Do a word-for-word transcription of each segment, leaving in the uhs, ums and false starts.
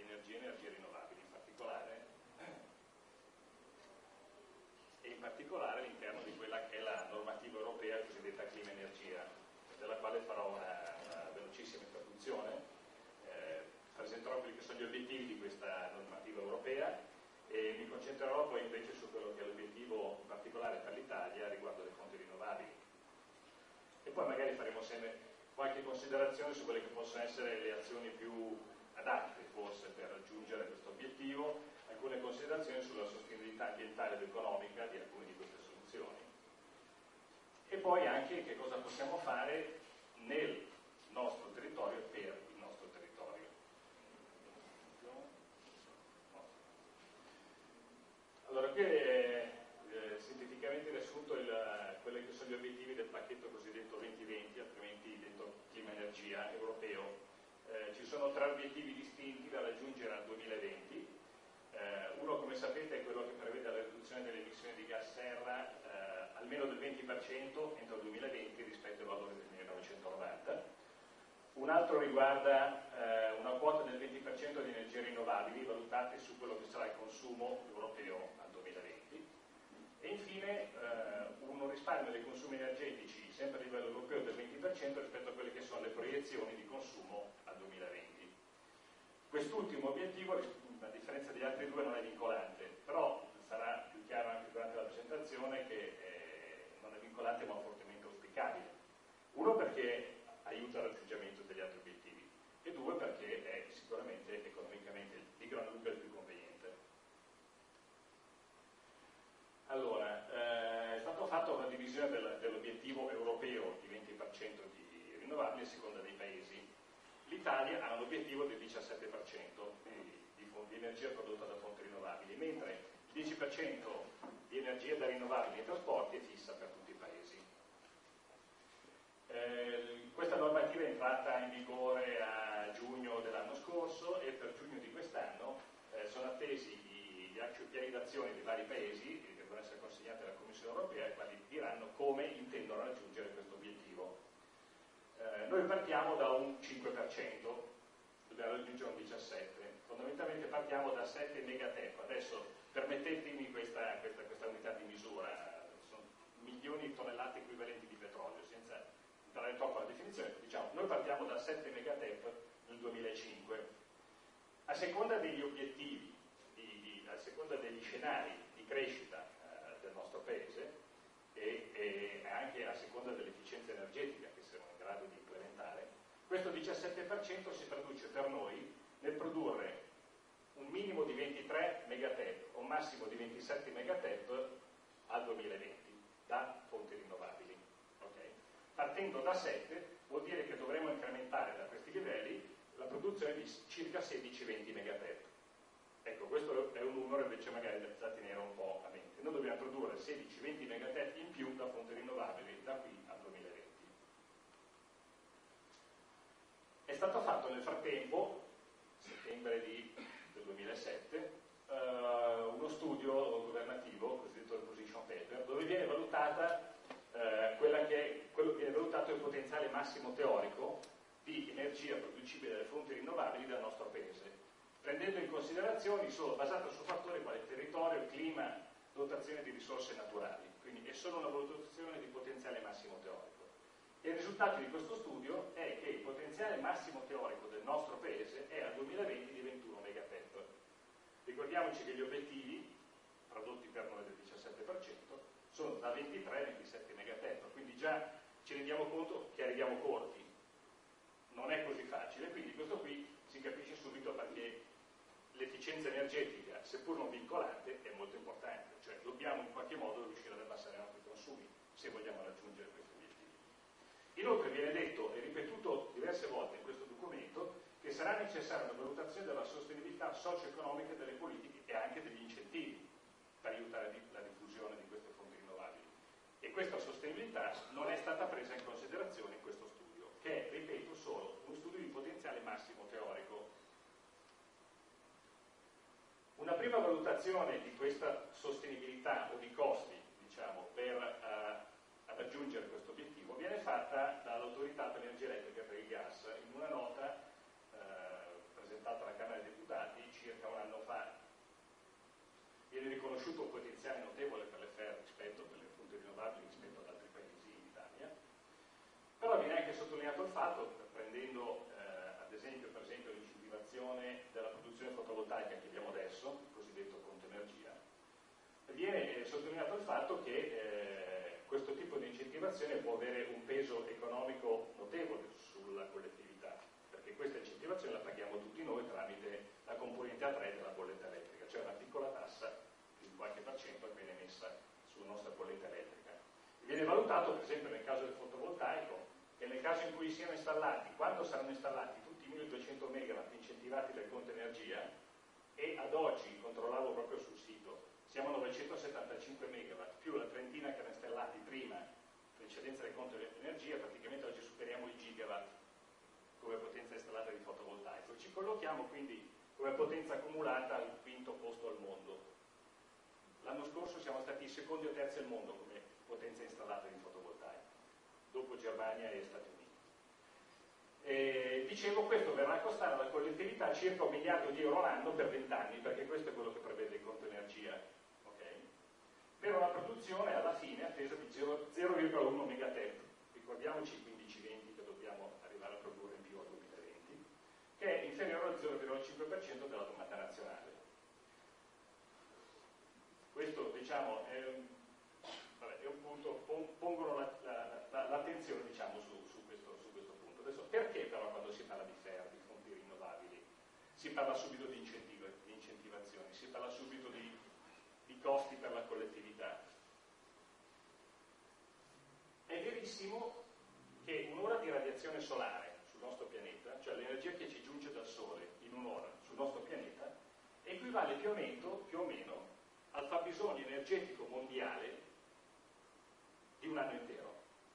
energia e energie rinnovabili, in particolare, e in particolare all'interno di quella che è la normativa europea cosiddetta clima energia, della quale farò una, una velocissima introduzione, eh, presenterò quelli che sono gli obiettivi di questa normativa europea e mi concentrerò poi invece su quello che è l'obiettivo in particolare per l'Italia riguardo le fonti rinnovabili. E poi magari faremo sempre qualche considerazione su quelle che possono essere le azioni più adatte forse per raggiungere questo obiettivo, alcune considerazioni sulla sostenibilità ambientale ed economica di alcune di queste soluzioni. E poi anche che cosa possiamo fare nel nostro territorio e per il nostro territorio. Allora, qui è eh, sinteticamente riassunto il, quelli che sono gli obiettivi del pacchetto cosiddetto venti venti, altrimenti detto clima energia europeo. Eh, ci sono tre obiettivi distinti da raggiungere al duemilaventi. Eh, uno, come sapete, è quello che prevede la riduzione delle emissioni di gas serra eh, almeno del venti per cento entro il duemilaventi rispetto ai valori del millenovecentonovanta. Un altro riguarda eh, una quota del venti per cento di energie rinnovabili valutate su quello che sarà il consumo europeo al duemilaventi. E infine eh, un risparmio dei consumi energetici sempre a livello europeo del venti per cento rispetto a quelle che sono le proiezioni di consumo al duemilaventi. Quest'ultimo obiettivo, a differenza degli altri due, non è vincolante, però sarà più chiaro anche durante la presentazione che eh, non è vincolante ma fortemente auspicabile. Uno perché aiuta il raggiungimento degli altri obiettivi e due perché è sicuramente economicamente di gran lunga il più conveniente. Allora, eh, è stato fatto una divisione del, dell'obiettivo europeo di venti per cento di rinnovabili a seconda dei paesi. L'Italia ha un obiettivo del diciassette per cento di, di, di energia prodotta da fonti rinnovabili, mentre il dieci per cento di energia da rinnovabili nei trasporti è fissa per tutti i paesi. Eh, questa normativa è entrata in vigore a giugno dell'anno scorso e per giugno di quest'anno eh, sono attesi gli, gli action piani d'azione dei vari paesi che devono essere consegnati alla Commissione Europea e quali diranno come intendono raggiungere questo obiettivo. Eh, noi partiamo da un cinque per cento, dobbiamo raggiungere un diciassette per cento. Fondamentalmente partiamo da sette megatep. Adesso permettetemi questa, questa, questa unità di misura, sono milioni di tonnellate equivalenti di petrolio, senza entrare troppo alla definizione. Diciamo, noi partiamo da sette megatep nel duemilacinque. A seconda degli obiettivi, di, di, a seconda degli scenari di crescita eh, del nostro paese, E, e anche a seconda dell'efficienza energetica che siamo in grado di implementare, questo diciassette per cento si traduce per noi nel produrre un minimo di ventitré megatep o un massimo di ventisette megatep al duemilaventi da fonti rinnovabili. Okay? Partendo da sette vuol dire che dovremo incrementare da questi livelli la produzione di circa sedici venti megatep. Ecco, questo è un numero invece magari da tenere un po' a mente. Noi dobbiamo produrre sedici venti megatep in più da fonti rinnovabili da qui al duemilaventi. È stato fatto nel frattempo, settembre di, del duemilasette, uh, uno studio governativo, cosiddetto il position paper, dove viene valutata uh, quella che, quello che viene valutato il potenziale massimo teorico di energia producibile dalle fonti rinnovabili dal nostro paese, prendendo in considerazione solo basato su fattori quali territorio, clima, dotazione di risorse naturali, quindi è solo una valutazione di potenziale massimo teorico. E il risultato di questo studio è che il potenziale massimo teorico del nostro paese è al duemilaventi di ventuno megatep. Ricordiamoci che gli obiettivi, tradotti per noi del diciassette per cento, sono da ventitré a ventisette megatep, quindi già ci rendiamo conto che arriviamo corti. Non è così facile, quindi questo qui si capisce subito perché l'efficienza energetica, seppur non vincolante, è molto importante, cioè dobbiamo in qualche modo riuscire ad abbassare i nostri consumi se vogliamo raggiungere questi obiettivi. Inoltre viene detto e ripetuto diverse volte in questo documento che sarà necessaria una valutazione della sostenibilità socio-economica delle politiche e anche degli incentivi per aiutare la diffusione di queste fonti rinnovabili. E questa sostenibilità non è stata presa in considerazione in questo studio, che è, ripeto, solo uno studio di potenziale massimo teorico. Una prima valutazione di questa sostenibilità o di costi, diciamo, per uh, raggiungere questo obiettivo viene fatta dall'Autorità per l'Energia Elettrica e per il Gas in una nota uh, presentata alla Camera dei Deputati riconosciuto un potenziale notevole per le F E R rispetto per le fonti rinnovabili rispetto ad altri paesi in Italia, però viene anche sottolineato il fatto, prendendo eh, ad esempio per esempio l'incentivazione della produzione fotovoltaica che abbiamo adesso, il cosiddetto conto energia, viene eh, sottolineato il fatto che eh, questo tipo di incentivazione può avere un peso economico notevole sulla collettività, perché questa incentivazione la paghiamo tutti noi tramite la componente A tre della bolletta elettrica, cioè una piccola tassa di qualche per cento che viene messa sulla nostra bolletta elettrica. Viene valutato per esempio nel caso del fotovoltaico che nel caso in cui siano installati, quando saranno installati tutti i milleduecento megawatt incentivati dal conto energia, e ad oggi controllavo proprio sul sito, siamo a novecentosettantacinque megawatt, più la trentina che erano installati prima, precedenza del conto energia, praticamente oggi superiamo i gigawatt come potenza installata di fotovoltaico. Ci collochiamo quindi come potenza accumulata al quinto posto al mondo. L'anno scorso siamo stati i secondi o terzi al mondo come potenza installata di fotovoltaico, dopo Germania e Stati Uniti. E, dicevo, questo verrà a costare alla collettività circa un miliardo di euro l'anno per vent'anni, perché questo è quello che prevede il conto energia, okay? Per una produzione alla fine attesa di zero virgola uno megatep, ricordiamoci i quindici venti che dobbiamo arrivare a produrre in più al duemilaventi, che è inferiore al zero virgola cinque per cento della domanda nazionale. Questo, diciamo, è un, vabbè, è un punto, pongono l'attenzione, diciamo, su, su, questo, su questo punto. Adesso, perché però quando si parla di F E R, di fonti rinnovabili, si parla subito di, incentivo, di incentivazioni, si parla subito di, di costi per la collettività? È verissimo che un'ora di radiazione solare sul nostro pianeta, cioè l'energia che ci giunge dal Sole in un'ora sul nostro pianeta, equivale più o meno, più o meno al fabbisogno energetico mondiale di un anno intero.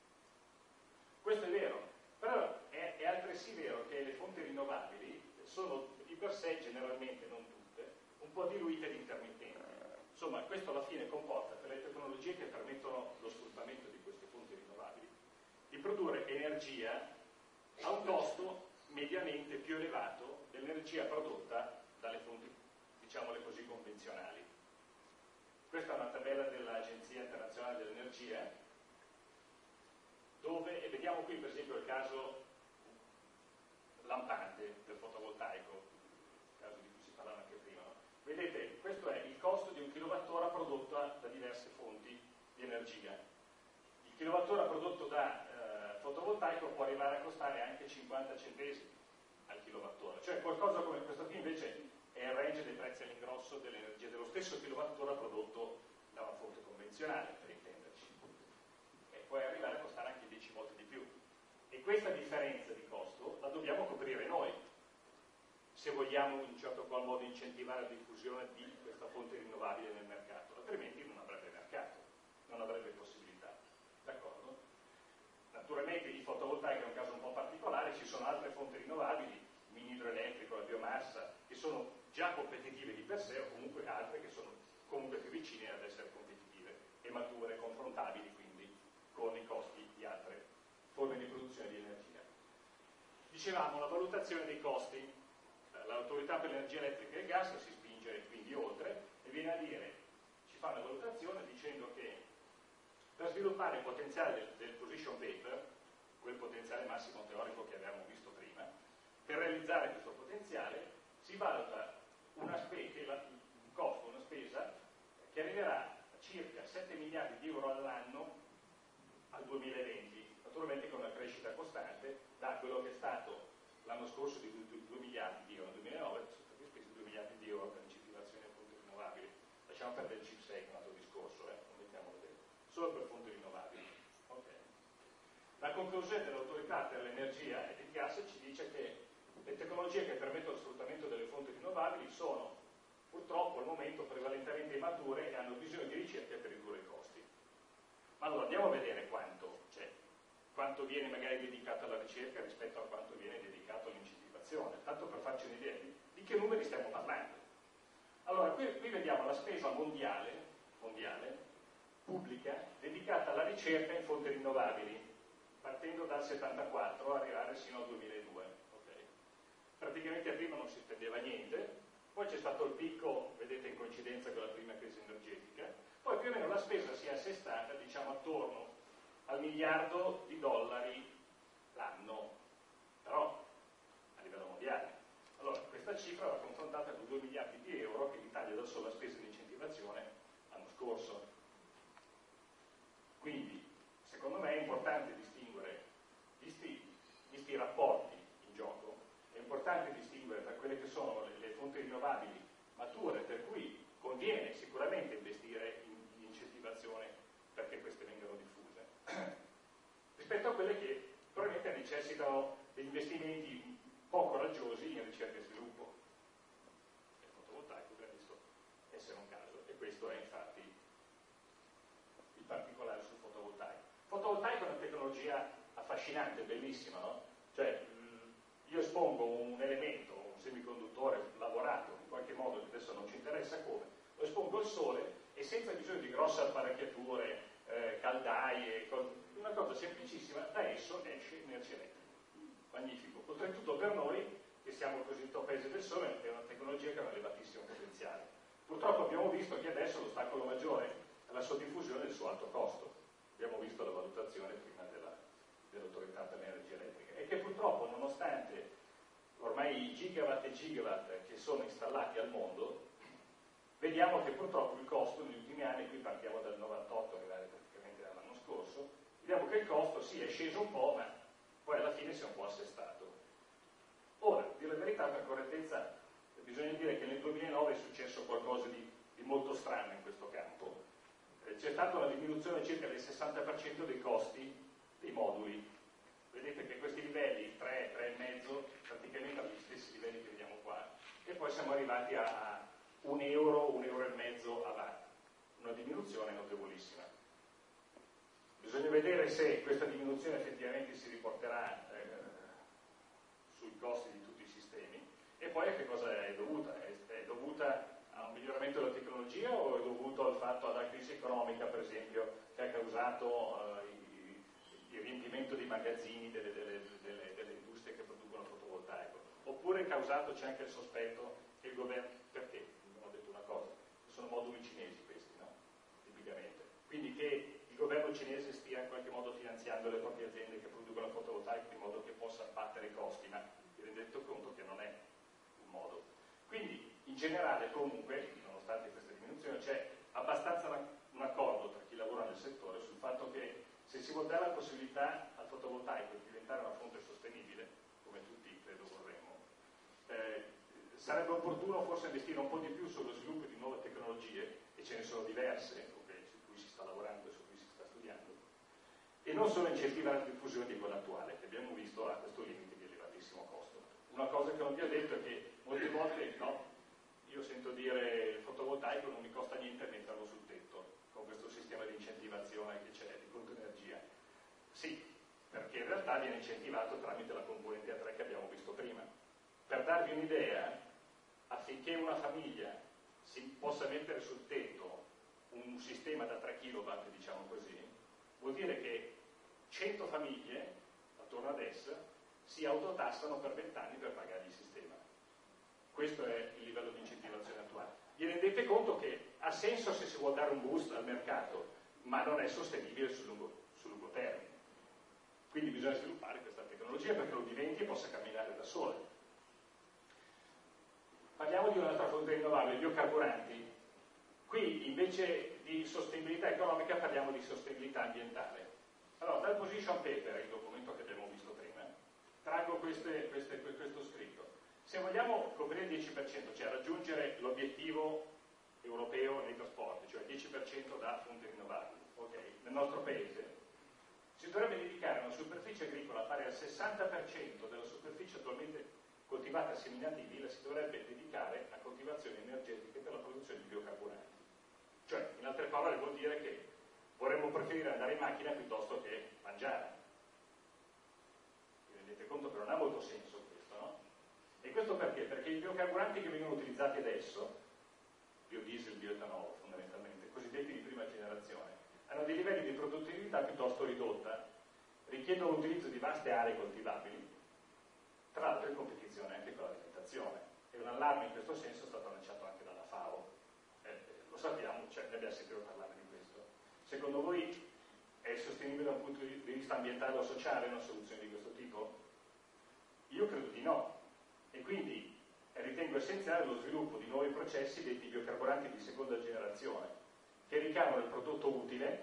Questo è vero, però è, è altresì vero che le fonti rinnovabili sono di per sé, generalmente, non tutte, un po' diluite ed intermittenti. Insomma, questo alla fine comporta, per le tecnologie che permettono lo sfruttamento di queste fonti rinnovabili, di produrre energia a un costo mediamente più elevato dell'energia prodotta dalle fonti, diciamole così, convenzionali. Questa è una tabella dell'Agenzia Internazionale dell'Energia, dove, e vediamo qui per esempio il caso lampante del fotovoltaico, il caso di cui si parlava anche prima. No? Vedete, questo è il costo di un kilowattora prodotto da diverse fonti di energia. Il kilowattora prodotto da eh, fotovoltaico può arrivare a costare anche cinquanta centesimi al kilowattora, cioè qualcosa come questo qui invece è il range dei prezzi all'ingrosso dell'energia dello stesso kilowattora prodotto da una fonte convenzionale, per intenderci, e può arrivare a costare anche dieci volte di più. E questa differenza di costo la dobbiamo coprire noi, se vogliamo in un certo qual modo incentivare la diffusione di questa fonte rinnovabile nel mercato, altrimenti non avrebbe mercato, non avrebbe possibilità. D'accordo? Naturalmente il fotovoltaico è un caso un po' particolare, ci sono altre fonti rinnovabili, il mini idroelettrico, la biomassa, che sono già competitive di per sé, o comunque altre che sono comunque più vicine ad essere competitive e mature, confrontabili quindi con i costi di altre forme di produzione di energia. Dicevamo, la valutazione dei costi. L'autorità per l'energia elettrica e il gas si spinge quindi oltre e viene a dire, ci fa una valutazione dicendo che per sviluppare il potenziale del, del position paper, quel potenziale massimo teorico che avevamo visto prima, per realizzare questo potenziale si valuta una spesa, un costo, una spesa che arriverà a circa sette miliardi di euro all'anno al duemilaventi, naturalmente con una crescita costante da quello che è stato l'anno scorso di due miliardi di euro, nel duemilanove sono stati spesi due miliardi di euro per incentivazione a fonti rinnovabili. Lasciamo perdere il C I P sei, che è un altro discorso, eh, non mettiamolo dentro, solo per fonti rinnovabili. Okay. La conclusione dell'autorità per l'energia e il gas ci dice che le tecnologie che permettono lo sfruttamento delle fonti rinnovabili sono purtroppo al momento prevalentemente immature e hanno bisogno di ricerca per ridurre i costi. Ma allora andiamo a vedere quanto c'è, quanto viene magari dedicato alla ricerca rispetto a quanto viene dedicato all'incentivazione, tanto per farci un'idea di, di che numeri stiamo parlando. Allora, qui, qui vediamo la spesa mondiale, mondiale, pubblica, dedicata alla ricerca in fonti rinnovabili, partendo dal settantaquattro a arrivare sino al duemiladue. Okay. Praticamente prima non si spendeva niente, poi c'è stato il picco, vedete in coincidenza con la prima crisi energetica, spesa sia assestata, diciamo, attorno al miliardo di dollari l'anno, però a livello mondiale. Allora, questa cifra va confrontata con due miliardi di euro che l'Italia da sola ha speso in incentivazione l'anno scorso. Quindi, secondo me è importante distinguere, visti, visti i rapporti in gioco, è importante distinguere tra quelle che sono le, le fonti rinnovabili mature, per cui conviene sicuramente investire in, in incentivazione perché queste vengano diffuse, rispetto a quelle che probabilmente necessitano degli investimenti poco raggiosi in ricerca e sviluppo. Il fotovoltaico abbiamo visto essere un caso, e questo è infatti il particolare sul fotovoltaico. Il fotovoltaico è una tecnologia affascinante, bellissima, no? Cioè, io espongo un elemento, un semiconduttore lavorato in qualche modo, adesso non ci interessa come, lo espongo al sole e senza bisogno di grosse apparecchiature, eh, caldaie, una cosa semplicissima, da esso esce energia elettrica. Magnifico. Oltretutto per noi, che siamo così in paese del sole, è una tecnologia che ha un elevatissimo potenziale. Purtroppo abbiamo visto che adesso l'ostacolo maggiore è la sua diffusione del suo alto costo. Abbiamo visto la valutazione prima della, dell'autorità per l'energia elettrica, e che purtroppo, nonostante ormai i gigawatt e gigawatt che sono installati al mondo, vediamo che purtroppo il costo negli ultimi anni, qui partiamo dal novantotto, arrivare praticamente all'anno scorso, vediamo che il costo sì è sceso un po', ma poi alla fine si è un po' assestato. Ora, a dire la verità, per correttezza, bisogna dire che nel duemilanove è successo qualcosa di, di molto strano in questo campo. Eh, c'è stata una diminuzione circa del sessanta per cento dei costi dei moduli. Vedete che questi livelli, tre, tre e mezzo, praticamente hanno gli stessi livelli che vediamo qua, e poi siamo arrivati a un euro, un euro e mezzo a watt, una diminuzione notevolissima. Bisogna vedere se questa diminuzione effettivamente si riporterà eh, sui costi di tutti i sistemi, e poi a che cosa è dovuta? È, è dovuta a un miglioramento della tecnologia o è dovuto al fatto, alla crisi economica per esempio, che ha causato eh, il, il riempimento dei magazzini delle, delle, delle, delle industrie che producono fotovoltaico? Oppure è causato, c'è anche il sospetto che il governo, perché? Non ho detto una cosa, sono moduli cinesi questi, no? Tipicamente. Quindi che il governo cinese stia in qualche modo finanziando le proprie aziende che producono fotovoltaico in modo che possa abbattere i costi, ma vi rendete conto che non è un modo. Quindi, in generale, comunque, nonostante questa diminuzione, c'è abbastanza un accordo tra chi lavora nel settore sul fatto che se si vuol dare la possibilità al fotovoltaico di diventare una fonte sostenibile, come tutti credo vorremmo, eh, sarebbe opportuno forse investire un po' di più sullo sviluppo di nuove tecnologie, e ce ne sono diverse, su cui si sta lavorando e su cui si sta studiando, e non solo incentivare la diffusione di quella attuale, che abbiamo visto ha questo limite di elevatissimo costo. Una cosa che non vi ho detto è che molte volte, no, io sento dire il fotovoltaico non mi costa niente metterlo sul tetto, con questo sistema di incentivazione che c'è, di conto energia. Sì, perché in realtà viene incentivato tramite la componente A tre che abbiamo visto prima. Per darvi un'idea, affinché una famiglia si possa mettere sul tetto un sistema da tre chilowatt, diciamo così, vuol dire che cento famiglie attorno ad essa si autotassano per venti anni per pagare il sistema. Questo è il livello di incentivazione attuale. Vi rendete conto che ha senso se si vuole dare un boost al mercato, ma non è sostenibile sul lungo, sul lungo termine. Quindi bisogna sviluppare questa tecnologia perché lo diventi e possa camminare da sola. Parliamo di un'altra fonte rinnovabile, i biocarburanti. Qui invece di sostenibilità economica parliamo di sostenibilità ambientale. Allora, dal position paper, il documento che abbiamo visto prima, traggo queste, queste, questo scritto. Se vogliamo coprire il dieci per cento, cioè raggiungere l'obiettivo europeo nei trasporti, cioè il dieci per cento da fonti rinnovabili, okay, nel nostro paese, si dovrebbe dedicare a una superficie agricola pari al sessanta per cento della superficie attualmente coltivata a seminativi, la si dovrebbe dedicare a coltivazioni energetiche per la produzione di biocarburanti. Cioè, in altre parole, vuol dire che vorremmo preferire andare in macchina piuttosto che mangiare. Vi rendete conto che non ha molto senso questo, no? E questo perché? Perché i biocarburanti che vengono utilizzati adesso, biodiesel, bioetanolo fondamentalmente, cosiddetti di prima generazione, hanno dei livelli di produttività piuttosto ridotta, richiedono l'utilizzo di vaste aree coltivabili, tra l'altro in competizione anche con l'alimentazione. E un allarme in questo senso è stato lanciato anche dalla FAO. Eh, lo sappiamo, cioè, ne abbiamo sentito parlare di questo. sostenibile da un punto di vista ambientale o sociale una soluzione di questo tipo? Io credo di no, e quindi ritengo essenziale lo sviluppo di nuovi processi detti biocarburanti di seconda generazione, che ricavano il prodotto utile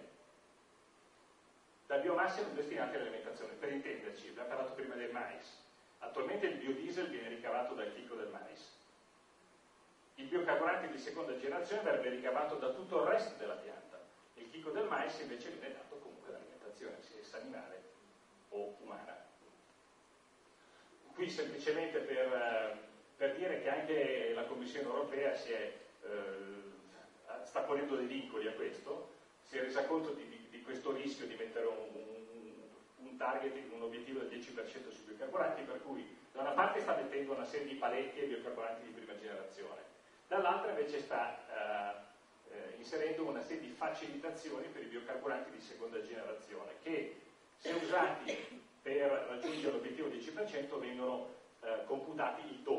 da biomasse non destinate all'alimentazione. Per intenderci, abbiamo parlato prima del mais. Attualmente il biodiesel viene ricavato dal chicco del mais. Il biocarburante di seconda generazione verrebbe ricavato da tutto il resto della pianta. Il chicco del mais invece viene dato comunque all'alimentazione, sia essa animale o umana. Qui semplicemente per, per dire che anche la Commissione europea si è, eh, sta ponendo dei vincoli a questo, si è resa conto di, di, di questo rischio di mettere un, un, un target, un obiettivo del dieci per cento sui biocarburanti, per cui da una parte sta mettendo una serie di paletti ai biocarburanti di prima generazione, dall'altra invece sta eh, eh, inserendo una serie di facilitazioni per i biocarburanti di seconda generazione che, se usati per raggiungere l'obiettivo dieci per cento, vengono eh, computati il doppio